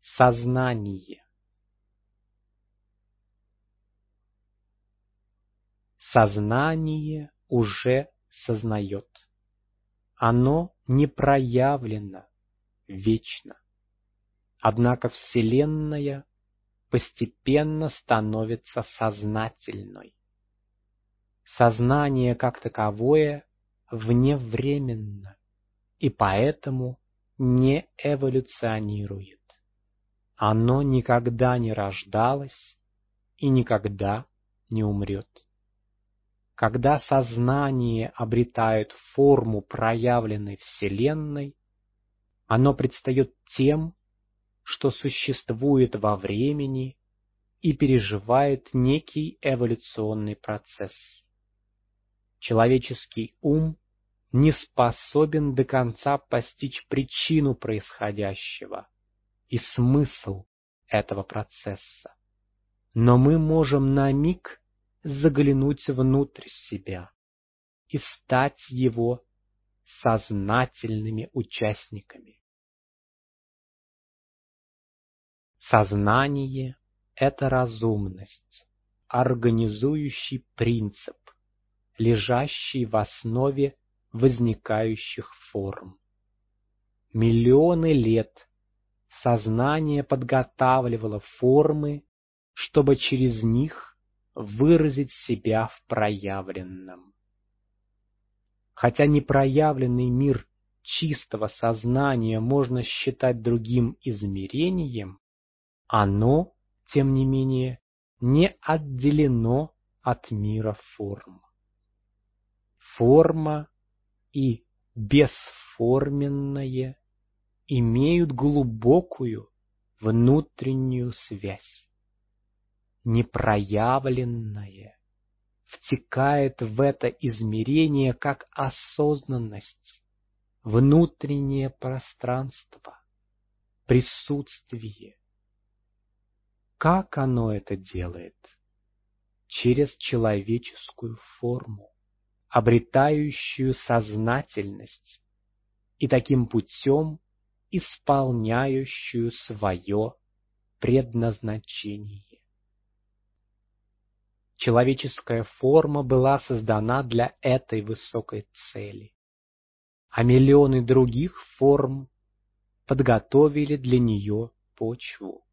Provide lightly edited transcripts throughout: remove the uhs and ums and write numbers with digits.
Сознание. Сознание уже сознает. Оно не проявлено вечно. Однако Вселенная постепенно становится сознательной. Сознание как таковое вневременно и поэтому не эволюционирует. Оно никогда не рождалось и никогда не умрет. Когда сознание обретает форму проявленной Вселенной, оно предстает тем, что существует во времени и переживает некий эволюционный процесс. Человеческий ум не способен до конца постичь причину происходящего и смысл этого процесса. Но мы можем на миг заглянуть внутрь себя и стать его сознательными участниками. Сознание — это разумность, организующий принцип, лежащий в основе возникающих форм. Миллионы лет сознание подготавливало формы, чтобы через них выразить себя в проявленном. Хотя непроявленный мир чистого сознания можно считать другим измерением, оно, тем не менее, не отделено от мира форм. Форма и бесформенное имеют глубокую внутреннюю связь. Непроявленное втекает в это измерение как осознанность, внутреннее пространство, присутствие. Как оно это делает? Через человеческую форму, обретающую сознательность и таким путем исполняющую свое предназначение. Человеческая форма была создана для этой высокой цели, а миллионы других форм подготовили для нее почву.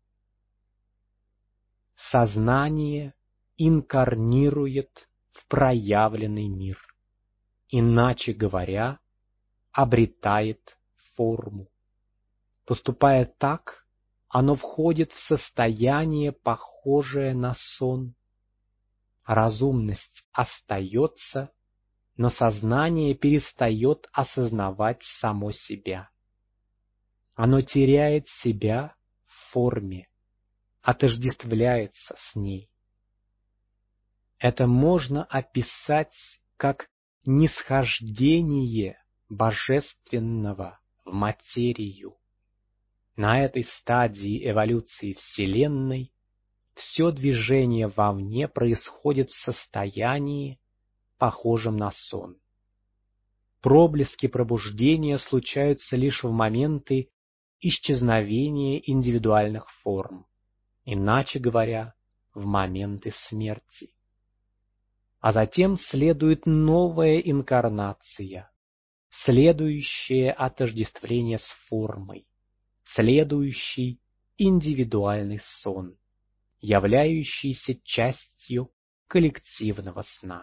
Сознание инкарнирует в проявленный мир, иначе говоря, обретает форму. Поступая так, оно входит в состояние, похожее на сон. Разумность остается, но сознание перестает осознавать само себя. Оно теряет себя в форме, отождествляется с ней. Это можно описать как нисхождение божественного в материю. На этой стадии эволюции Вселенной все движение вовне происходит в состоянии, похожем на сон. Проблески пробуждения случаются лишь в моменты исчезновения индивидуальных форм, иначе говоря, в моменты смерти. А затем следует новая инкарнация, следующее отождествление с формой, следующий индивидуальный сон, являющийся частью коллективного сна.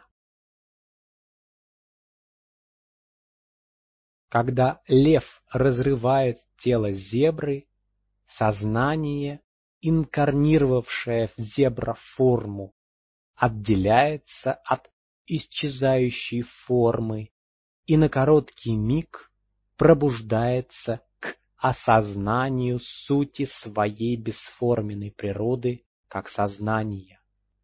Когда лев разрывает тело зебры, сознание, инкарнировавшее в зеброформу, отделяется от исчезающей формы и на короткий миг пробуждается к осознанию сути своей бесформенной природы как сознания.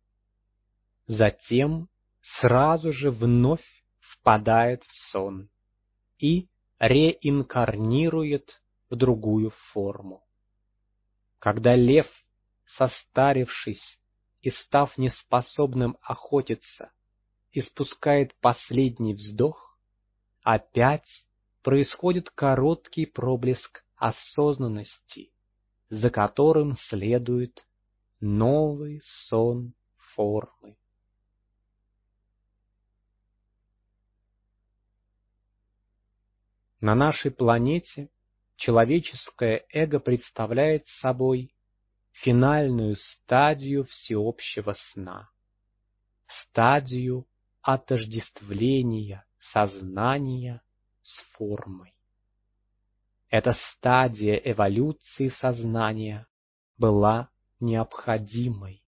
Затем сразу же вновь впадает в сон и реинкарнирует в другую форму. Когда лев, состарившись и став неспособным охотиться, испускает последний вздох, опять происходит короткий проблеск осознанности, за которым следует новый сон формы. На нашей планете человеческое эго представляет собой финальную стадию всеобщего сна, стадию отождествления сознания с формой. Эта стадия эволюции сознания была необходимой.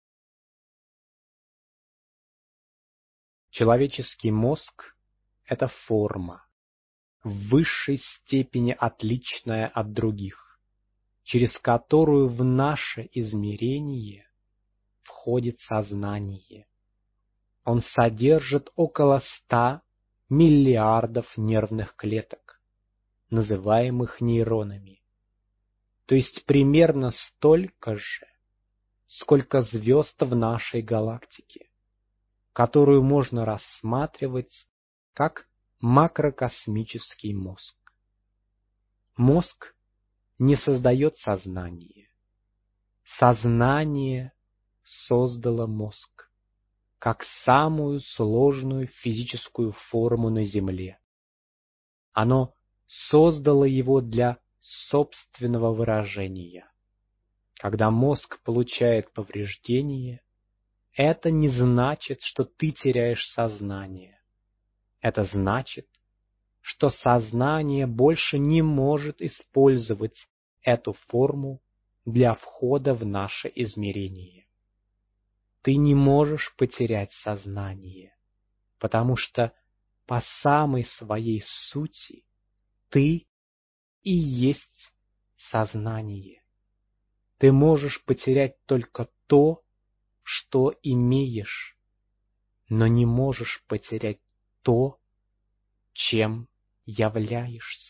Человеческий мозг — это форма, в высшей степени отличная от других, через которую в наше измерение входит сознание. Он содержит около 100 миллиардов нервных клеток, называемых нейронами, то есть примерно столько же, сколько звезд в нашей галактике, которую можно рассматривать как макрокосмический мозг. Мозг не создает сознание. Сознание создало мозг как самую сложную физическую форму на Земле. Оно создало его для собственного выражения. Когда мозг получает повреждение, это не значит, что ты теряешь сознание. Это значит, что сознание больше не может использовать эту форму для входа в наше измерение. Ты не можешь потерять сознание, потому что по самой своей сути ты и есть сознание. Ты можешь потерять только то, что имеешь, но не можешь потерять то, чем являешься.